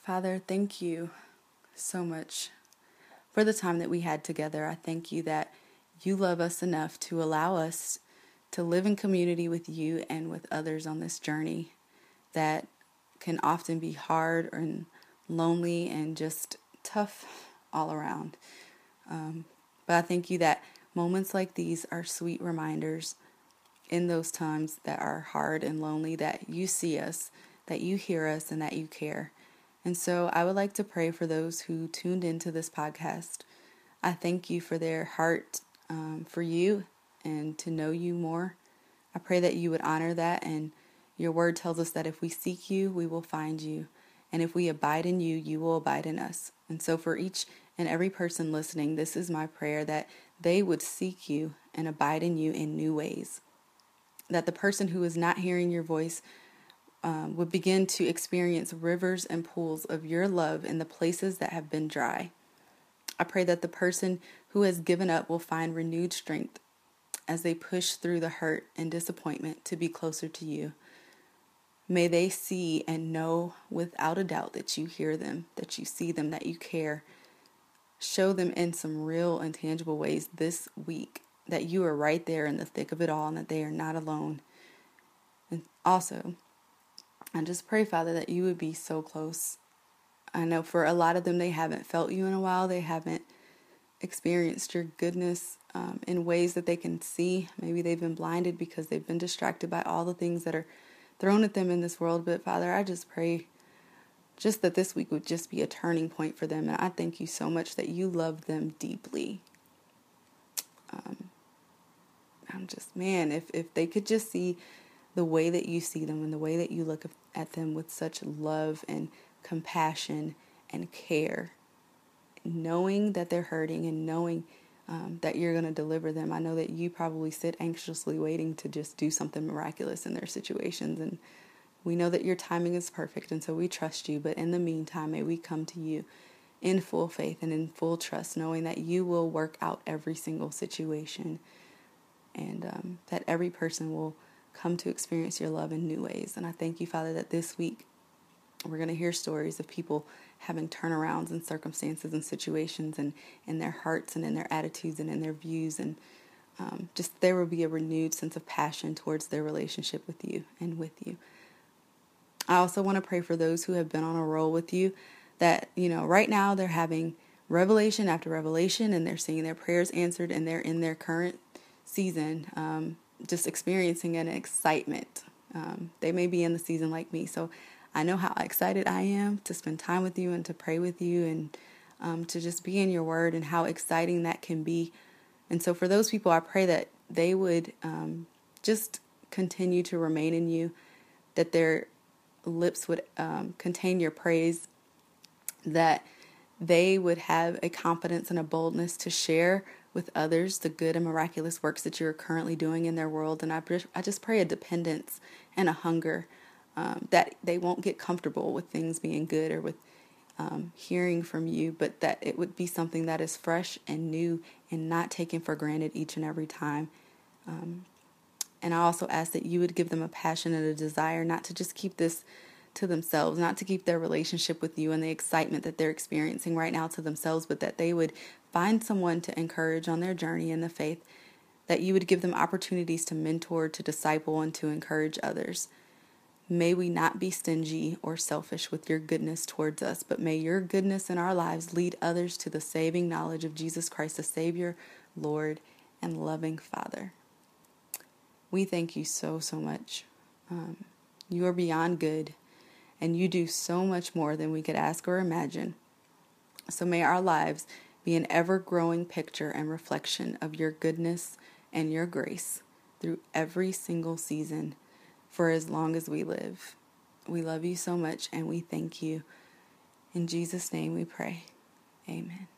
Father, thank you so much for the time that we had together. I thank you that you love us enough to allow us to live in community with you and with others on this journey that can often be hard and lonely and just tough all around. But I thank you that moments like these are sweet reminders in those times that are hard and lonely, that you see us, that you hear us, and that you care. And so I would like to pray for those who tuned into this podcast. I thank you for their heart for you and to know you more. I pray that you would honor that, and your word tells us that if we seek you, we will find you. And if we abide in you, you will abide in us. And so for each and every person listening, this is my prayer, that they would seek you and abide in you in new ways. That the person who is not hearing your voice would begin to experience rivers and pools of your love in the places that have been dry. I pray that the person who has given up will find renewed strength as they push through the hurt and disappointment to be closer to you. May they see and know without a doubt that you hear them, that you see them, that you care. Show them in some real and tangible ways this week that you are right there in the thick of it all and that they are not alone. And also, I just pray, Father, that you would be so close. I know for a lot of them, they haven't felt you in a while. They haven't experienced your goodness in ways that they can see. Maybe they've been blinded because they've been distracted by all the things that are thrown at them in this world. But Father, I just pray just that this week would just be a turning point for them. And I thank you so much that you love them deeply. If they could just see the way that you see them and the way that you look at them with such love and compassion and care, knowing that they're hurting and knowing that you're going to deliver them. I know that you probably sit anxiously waiting to just do something miraculous in their situations. And we know that your timing is perfect. And so we trust you. But in the meantime, may we come to you in full faith and in full trust, knowing that you will work out every single situation. And that every person will come to experience your love in new ways. And I thank you, Father, that this week we're going to hear stories of people having turnarounds in circumstances and situations and in their hearts and in their attitudes and in their views. And just there will be a renewed sense of passion towards their relationship with you and with you. I also want to pray for those who have been on a roll with you that, right now they're having revelation after revelation and they're seeing their prayers answered and they're in their current season, just experiencing an excitement. They may be in the season like me. So I know how excited I am to spend time with you and to pray with you and to just be in your word and how exciting that can be. And so for those people, I pray that they would just continue to remain in you, that their lips would contain your praise, that they would have a confidence and a boldness to share with others the good and miraculous works that you're currently doing in their world. And I just pray a dependence and a hunger that they won't get comfortable with things being good or with hearing from you, but that it would be something that is fresh and new and not taken for granted each and every time. And I also ask that you would give them a passion and a desire not to just keep this to themselves, not to keep their relationship with you and the excitement that they're experiencing right now to themselves, but that they would find someone to encourage on their journey in the faith, that you would give them opportunities to mentor, to disciple, and to encourage others. May we not be stingy or selfish with your goodness towards us, but may your goodness in our lives lead others to the saving knowledge of Jesus Christ, the Savior, Lord, and loving Father. We thank you so, so much. You are beyond good, and you do so much more than we could ask or imagine. So may our lives be an ever-growing picture and reflection of your goodness and your grace through every single season for as long as we live. We love you so much, and we thank you. In Jesus' name we pray. Amen.